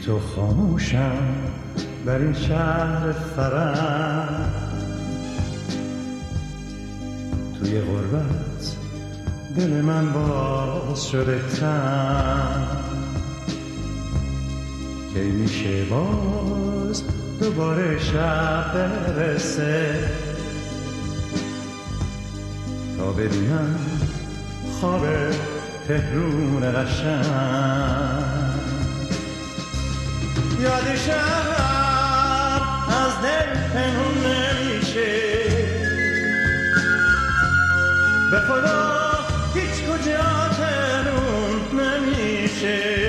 تو خاموشم بر این شهر فرح، توی غربت دل من باز شده تن، کی میشه باز دوباره شب برسه تا ببینم خواب تهرون قشنگ. یادشم از دل پنهون نمیشه، به خدا هیچ کجا تهرون نمیشه.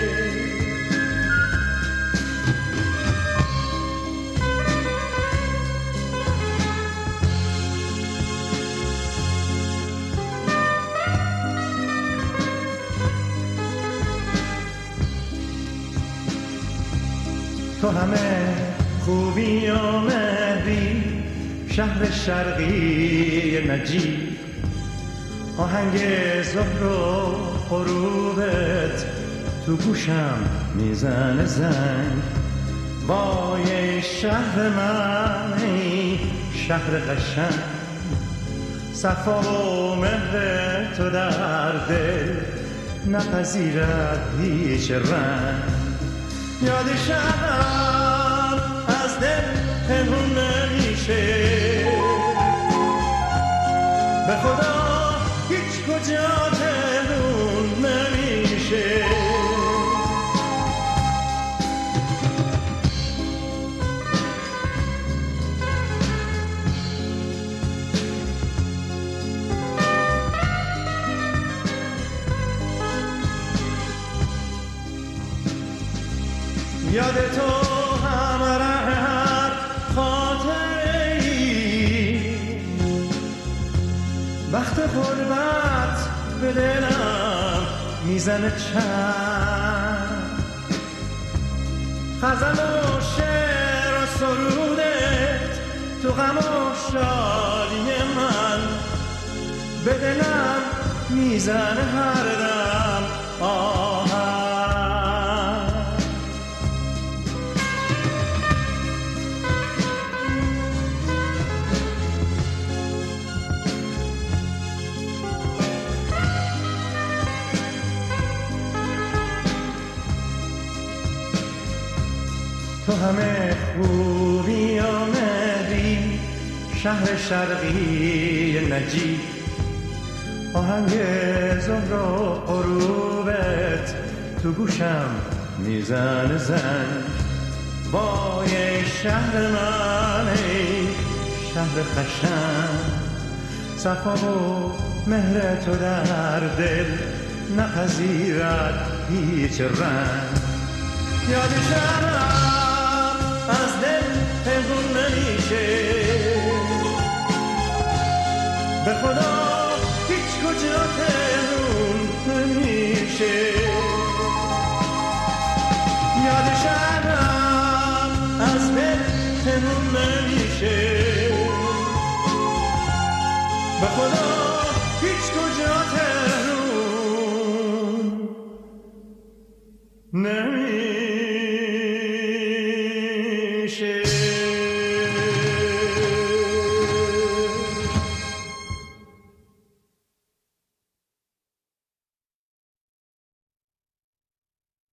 تو همه خوبی و مهری، شهر شرقی نجیب، آهنگ ظهر و غروبت تو گوشم میزنه زنگ. وای شهر من ای شهر قشنگ، صفا و مهر تو در دل نپذیرد هیچ رنگ. یادشم از دل پنهون نمیشه، به خدا هیچ کجا تهرون نمیشه. یاد تو همراه هر خاطره ای، وقت غربت به دلم میزنه چند. غزل و شعر و سرودت تو غم و شادی من، به دلم میزنه هر دم آهنگ. تو همه خوبی و مهری، شهر شرقی نجیب، آهنگ ظهر و غروبت تو گوشم میزنه زنگ. وای شهر من ای شهر قشنگ، صفا و مهر تو در دل نپذیرد هیچ رنگ. یادشم از دل پنهون نمیشه، به خدا هیچ کجا تهرون نمیشه. یادشم از دل پنهون نمیشه، به خدا هیچ کجا تهرون نمیشه.